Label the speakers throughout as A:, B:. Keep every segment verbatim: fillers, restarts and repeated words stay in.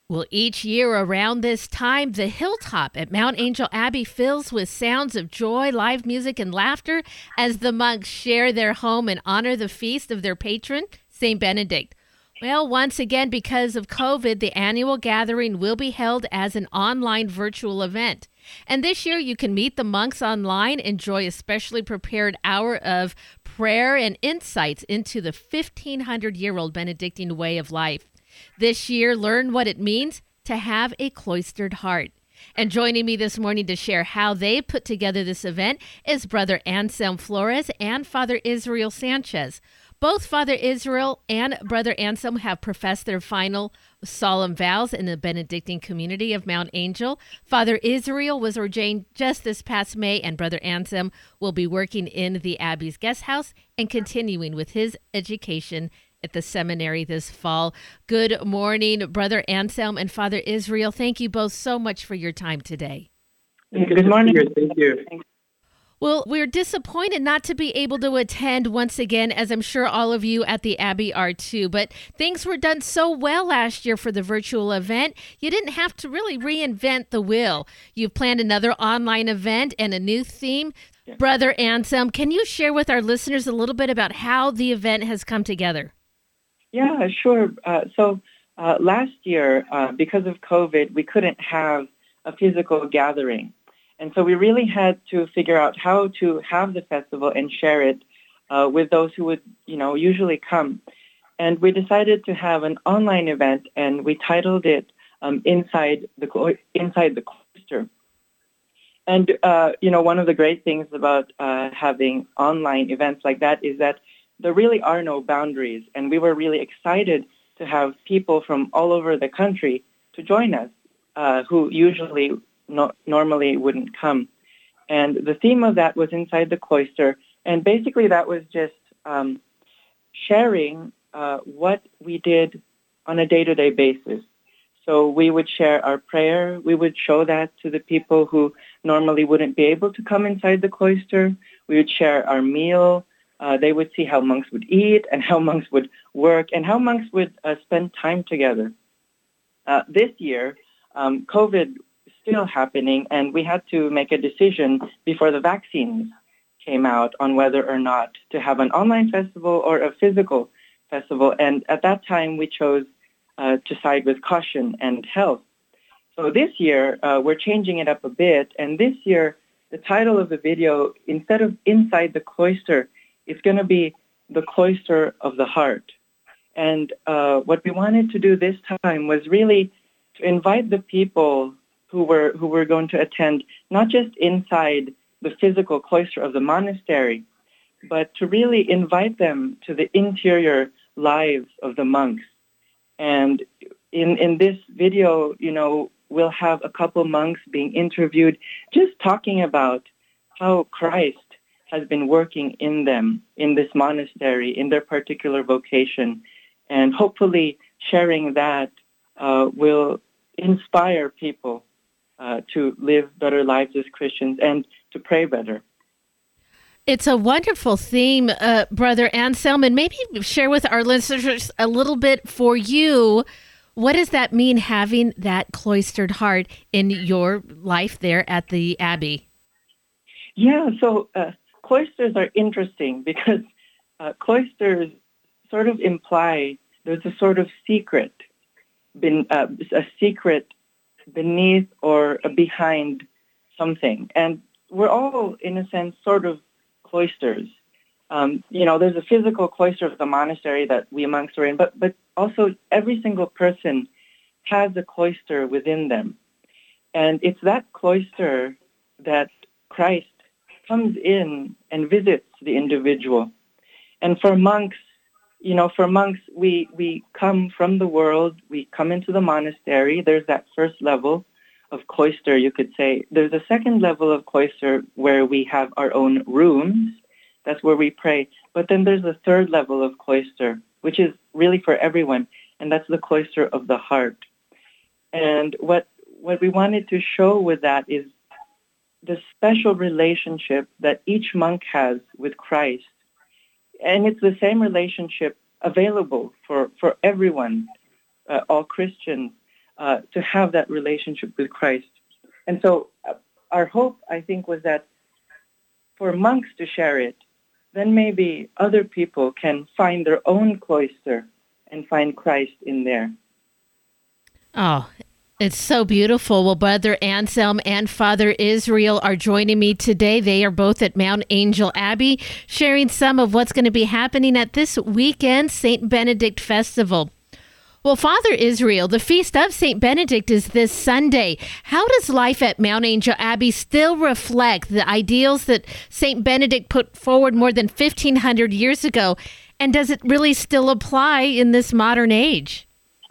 A: Well, each year around this time, the hilltop at Mount Angel Abbey fills with sounds of joy, live music, and laughter as the monks share their home and honor the feast of their patron, Saint Benedict. Well, once again, because of COVID, the annual gathering will be held as an online virtual event. And this year, you can meet the monks online, enjoy a specially prepared hour of prayer and insights into the fifteen hundred year old Benedictine way of life. This year, learn what it means to have a cloistered heart. And joining me this morning to share how they put together this event is Brother Anselm Flores and Father Israel Sanchez. Both Father Israel and Brother Anselm have professed their final solemn vows in the Benedictine community of Mount Angel. Father Israel was ordained just this past May, and Brother Anselm will be working in the Abbey's guest house and continuing with his education at the seminary this fall. Good morning, Brother Anselm and Father Israel. Thank you both so much for your time today.
B: Good morning. Thank you.
A: Well, we're disappointed not to be able to attend once again, as I'm sure all of you at the Abbey are too. But things were done so well last year for the virtual event, you didn't have to really reinvent the wheel. You've planned another online event and a new theme. Yeah. Brother Anselm, can you share with our listeners a little bit about how the event has come together?
B: Yeah, sure. Uh, so uh, last year, uh, because of COVID, we couldn't have a physical gathering. And so we really had to figure out how to have the festival and share it uh, with those who would, you know, usually come. And we decided to have an online event, and we titled it um, Inside the Inside the Cloister. And, uh, you know, one of the great things about uh, having online events like that is that there really are no boundaries, and we were really excited to have people from all over the country to join us uh, who usually no, normally wouldn't come. And the theme of that was Inside the Cloister, and basically that was just um, sharing uh, what we did on a day-to-day basis. So we would share our prayer, we would show that to the people who normally wouldn't be able to come inside the cloister, we would share our meal. Uh, they would see how monks would eat and how monks would work and how monks would uh, spend time together. Uh, this year, um, COVID is still happening, and we had to make a decision before the vaccines came out on whether or not to have an online festival or a physical festival. And at that time, we chose uh, to side with caution and health. So this year, uh, we're changing it up a bit. And this year, the title of the video, instead of Inside the Cloister, it's going to be the Cloister of the Heart. And uh, what we wanted to do this time was really to invite the people who were who were going to attend, not just inside the physical cloister of the monastery, but to really invite them to the interior lives of the monks. And in, in this video, you know, we'll have a couple monks being interviewed, just talking about how Christ has been working in them, in this monastery, in their particular vocation. And hopefully sharing that uh, will inspire people uh, to live better lives as Christians and to pray better.
A: It's a wonderful theme, uh, Brother Anselm, and maybe share with our listeners a little bit for you. What does that mean, having that cloistered heart in your life there at the Abbey?
B: Yeah, so uh, cloisters are interesting because uh, cloisters sort of imply there's a sort of secret, been, uh, a secret beneath or behind something. And we're all, in a sense, sort of cloisters. Um, you know, there's a physical cloister of the monastery that we monks are in, but, but also every single person has a cloister within them. And it's that cloister that Christ comes in and visits the individual. And for monks, you know, for monks, we, we come from the world, we come into the monastery. There's that first level of cloister, you could say. There's a second level of cloister where we have our own rooms. That's where we pray. But then there's a third level of cloister, which is really for everyone, and that's the cloister of the heart. And what what we wanted to show with that is the special relationship that each monk has with Christ. And it's the same relationship available for, for everyone, uh, all Christians. uh, to have that relationship with Christ. And so uh, our hope, I think, was that for monks to share it, then maybe other people can find their own cloister and find Christ in there.
A: Oh, it's so beautiful. Well, Brother Anselm and Father Israel are joining me today. They are both at Mount Angel Abbey, sharing some of what's going to be happening at this weekend Saint Benedict Festival. Well, Father Israel, the Feast of Saint Benedict is this Sunday. How does life at Mount Angel Abbey still reflect the ideals that Saint Benedict put forward more than fifteen hundred years ago? And does it really still apply in this modern age?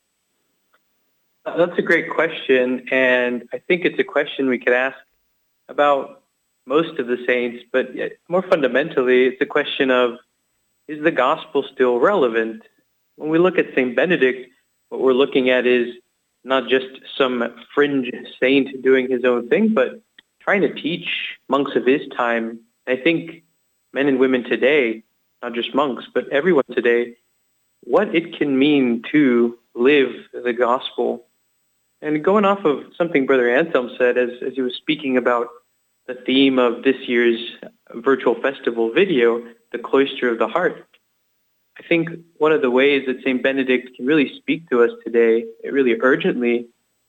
C: That's a great question, and I think it's a question we could ask about most of the saints, but yet more fundamentally, it's a question of, is the gospel still relevant? When we look at Saint Benedict, what we're looking at is not just some fringe saint doing his own thing, but trying to teach monks of his time. I think men and women today, not just monks, but everyone today, what it can mean to live the gospel. And going off of something Brother Anselm said as, as he was speaking about the theme of this year's virtual festival video, the cloister of the heart, I think one of the ways that Saint Benedict can really speak to us today, really urgently,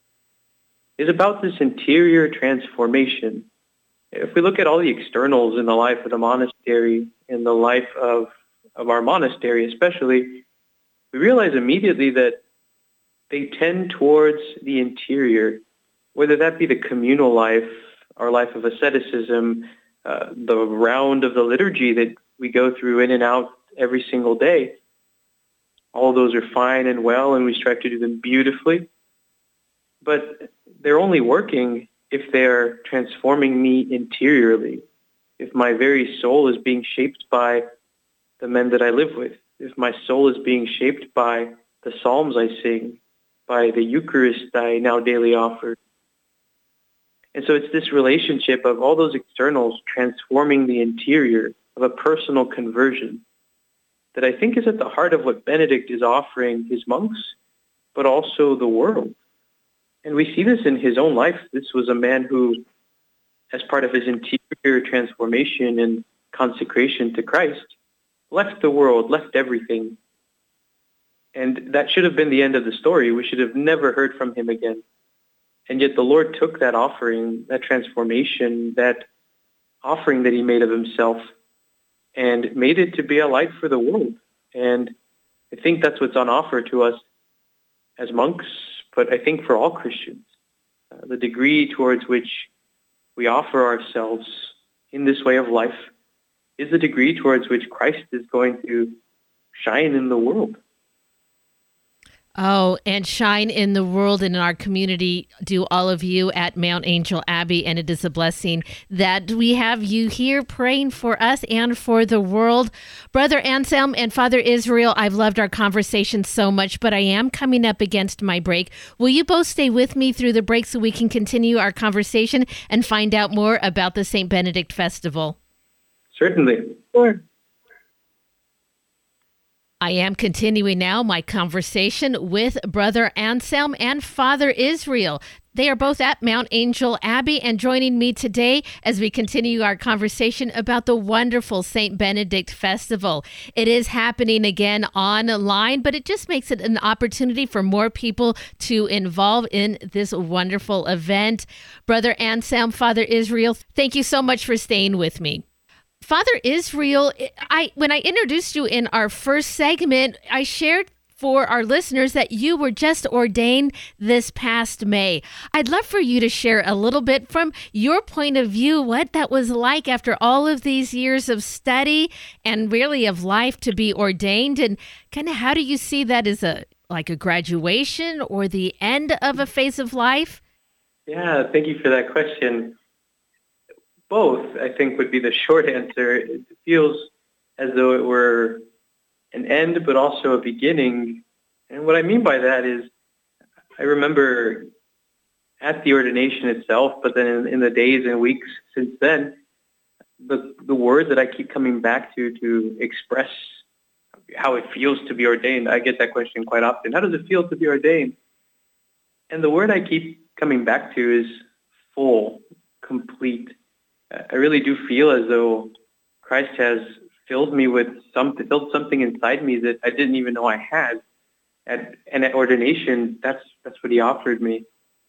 C: is about this interior transformation. If we look at all the externals in the life of the monastery, in the life of, of our monastery especially, we realize immediately that they tend towards the interior, whether that be the communal life, our life of asceticism, uh, the round of the liturgy that we go through in and out every single day. All those are fine and well, and we strive to do them beautifully. But they're only working if they're transforming me interiorly, if my very soul is being shaped by the men that I live with, if my soul is being shaped by the psalms I sing, by the Eucharist I now daily offer. And so it's this relationship of all those externals transforming the interior of a personal conversion that I think is at the heart of what Benedict is offering his monks, but also the world. And we see this in his own life. This was a man who, as part of his interior transformation and consecration to Christ, left the world, left everything. And that should have been the end of the story. We should have never heard from him again. And yet the Lord took that offering, that transformation, that offering that he made of himself, and made it to be a light for the world. And I think that's what's on offer to us as monks, but I think for all Christians. Uh, the degree towards which we offer ourselves in this way of life is the degree towards which Christ is going to shine in the world.
A: Oh, and shine in the world and in our community, do all of you at Mount Angel Abbey. And it is a blessing that we have you here praying for us and for the world. Brother Anselm and Father Israel, I've loved our conversation so much, but I am coming up against my break. Will you both stay with me through the break so we can continue our conversation and find out more about the Saint Benedict Festival?
C: Certainly.
B: Sure.
A: I am continuing now my conversation with Brother Anselm and Father Israel. They are both at Mount Angel Abbey and joining me today as we continue our conversation about the wonderful Saint Benedict Festival. It is happening again online, but it just makes it an opportunity for more people to involve in this wonderful event. Brother Anselm, Father Israel, thank you so much for staying with me. Father Israel, I when I introduced you in our first segment, I shared for our listeners that you were just ordained this past May. I'd love for you to share a little bit from your point of view what that was like after all of these years of study and really of life to be ordained, and kind of how do you see that as a like a graduation or the end of a phase of life?
C: Yeah, thank you for that question. Both, I think, would be the short answer. It feels as though it were an end, but also a beginning. And what I mean by that is, I remember at the ordination itself, but then in, in the days and weeks since then, the the words that I keep coming back to to express how it feels to be ordained. I get that question quite often. How does it feel to be ordained? And the word I keep coming back to is full, complete. Uh, I really do feel as though Christ has filled me with something, filled something inside me that I didn't even know I had. At, and at ordination, that's that's what he offered me.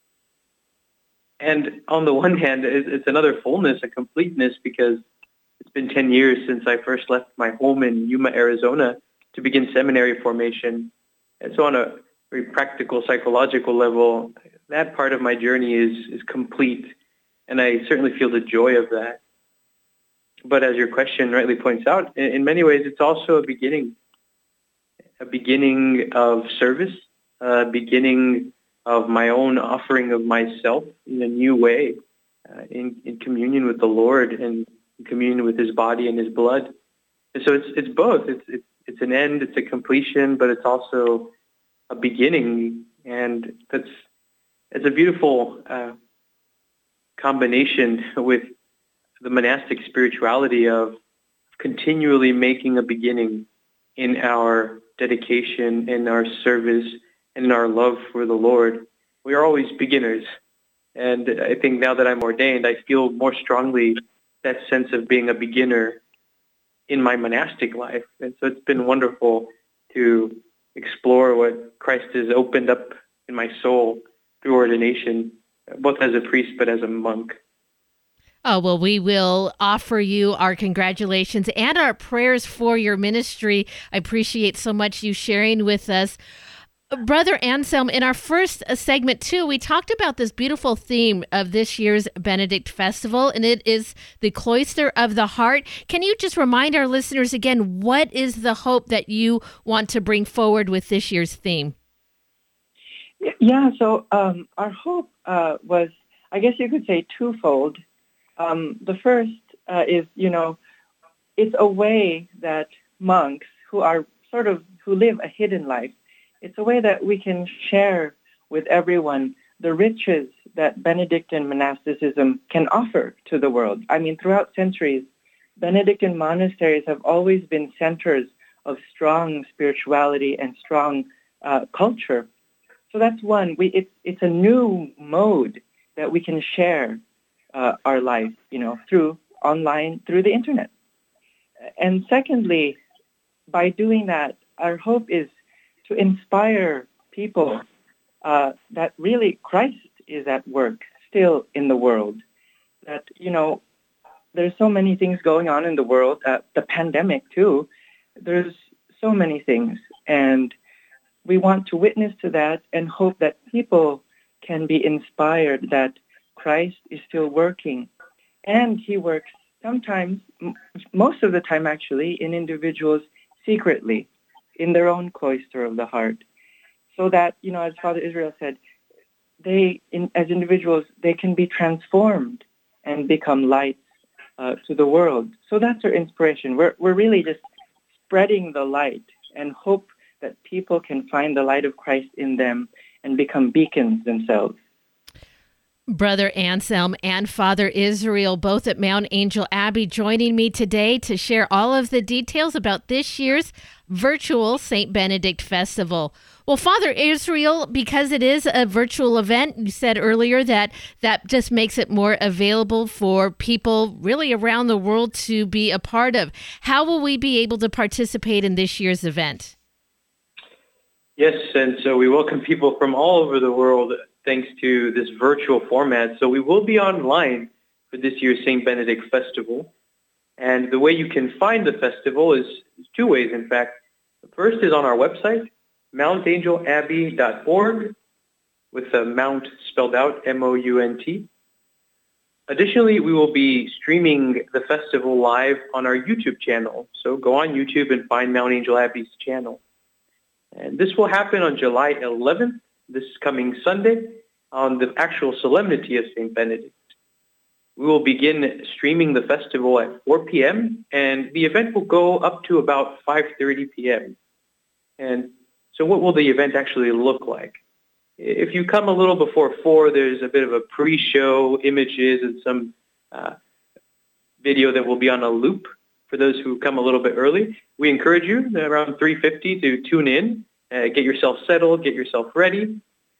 C: And on the one hand, it's, it's another fullness, a completeness, because it's been ten years since I first left my home in Yuma, Arizona, to begin seminary formation. And so on a very practical, psychological level, that part of my journey is, is complete. And I certainly feel the joy of that. But as your question rightly points out, in, in many ways, it's also a beginning, a beginning of service, a beginning of my own offering of myself in a new way, uh, in, in communion with the Lord and in communion with his body and his blood. And so it's it's both. It's, it's, it's an end, it's a completion, but it's also a beginning. And that's it's a beautiful uh, combination with the monastic spirituality of continually making a beginning in our dedication, in our service, and in our love for the Lord. We are always beginners. And I think now that I'm ordained, I feel more strongly that sense of being a beginner in my monastic life. And so it's been wonderful to explore what Christ has opened up in my soul through ordination, both as a priest but as a monk.
A: Oh, well, we will offer you our congratulations and our prayers for your ministry. I appreciate so much you sharing with us. Brother Anselm, in our first segment, too, we talked about this beautiful theme of this year's Benedict Festival, and it is the Cloister of the Heart. Can you just remind our listeners again, what is the hope that you want to bring forward with this year's theme?
B: Yeah, so um, our hope uh, was, I guess you could say, twofold. Um, the first uh, is, you know, it's a way that monks who are sort of, who live a hidden life, it's a way that we can share with everyone the riches that Benedictine monasticism can offer to the world. I mean, throughout centuries, Benedictine monasteries have always been centers of strong spirituality and strong uh, culture. So that's one. We it's it's a new mode that we can share uh, our life, you know, through online, through the internet. And secondly, by doing that, our hope is to inspire people uh, that really Christ is at work still in the world. That, you know, there's so many things going on in the world, uh, the pandemic too. There's so many things. And we want to witness to that and hope that people can be inspired that Christ is still working. And he works sometimes, m- most of the time actually, in individuals secretly, in their own cloister of the heart. So that, you know, as Father Israel said, they, in, as individuals, they can be transformed and become lights uh, to the world. So that's our inspiration. We're we're really just spreading the light and hope that people can find the light of Christ in them and become beacons themselves.
A: Brother Anselm and Father Israel, both at Mount Angel Abbey, joining me today to share all of the details about this year's virtual Saint Benedict Festival. Well, Father Israel, because it is a virtual event, you said earlier that that just makes it more available for people really around the world to be a part of. How will we be able to participate in this year's event?
C: Yes, and so we welcome people from all over the world thanks to this virtual format. So we will be online for this year's Saint Benedict Festival. And the way you can find the festival is, is two ways, in fact. The first is on our website, mount angel abbey dot org, with the Mount spelled out, M O U N T. Additionally, we will be streaming the festival live on our YouTube channel. So go on YouTube and find Mount Angel Abbey's channel. And this will happen on July eleventh, this coming Sunday, on the actual solemnity of Saint Benedict. We will begin streaming the festival at four p.m., and the event will go up to about five thirty p.m. And so what will the event actually look like? If you come a little before four, there's a bit of a pre-show, images, and some uh, video that will be on a loop for those who come a little bit early. We encourage you around three fifty to tune in, uh, get yourself settled, get yourself ready.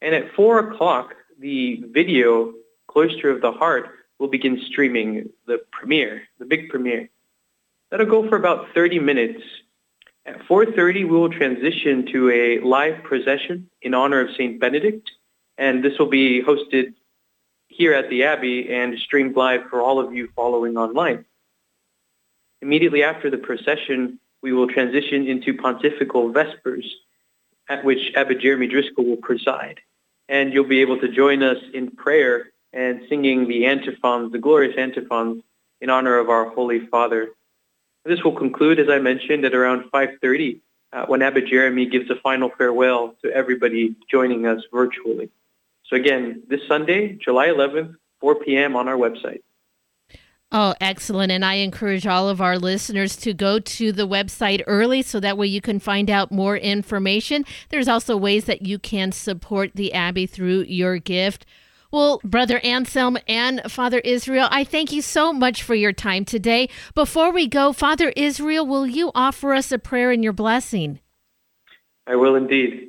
C: And at four o'clock, the video Cloister of the Heart will begin streaming the premiere, the big premiere. That'll go for about thirty minutes. At four thirty, we will transition to a live procession in honor of Saint Benedict, and this will be hosted here at the Abbey and streamed live for all of you following online. Immediately after the procession, we will transition into Pontifical Vespers, at which Abbot Jeremy Driscoll will preside. And you'll be able to join us in prayer and singing the antiphons, the glorious antiphons, in honor of our Holy Father. This will conclude, as I mentioned, at around five thirty, uh, when Abbot Jeremy gives a final farewell to everybody joining us virtually. So again, this Sunday, July eleventh, four p.m. on our website.
A: Oh, excellent. And I encourage all of our listeners to go to the website early so that way you can find out more information. There's also ways that you can support the Abbey through your gift. Well, Brother Anselm and Father Israel, I thank you so much for your time today. Before we go, Father Israel, will you offer us a prayer and your blessing?
C: I will indeed.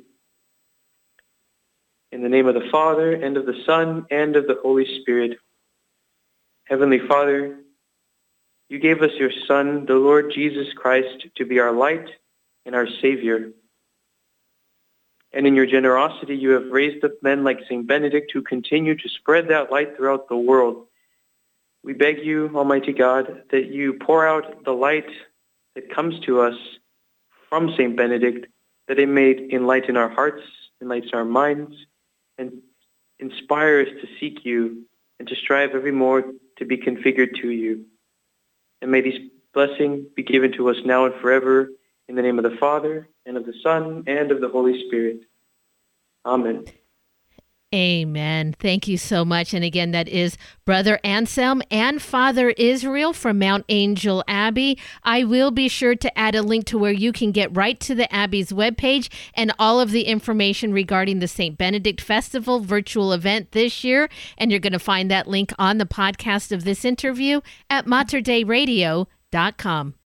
C: In the name of the Father, and of the Son, and of the Holy Spirit. Heavenly Father, you gave us your Son, the Lord Jesus Christ, to be our light and our Savior. And in your generosity, you have raised up men like Saint Benedict who continue to spread that light throughout the world. We beg you, Almighty God, that you pour out the light that comes to us from Saint Benedict, that it may enlighten our hearts, enlighten our minds, and inspire us to seek you and to strive every more to be configured to you. And may these blessings be given to us now and forever, in the name of the Father, and of the Son, and of the Holy Spirit. Amen.
A: Amen. Thank you so much. And again, that is Brother Anselm and Father Israel from Mount Angel Abbey. I will be sure to add a link to where you can get right to the Abbey's webpage and all of the information regarding the Saint Benedict Festival virtual event this year. And you're going to find that link on the podcast of this interview at mater dei radio dot com.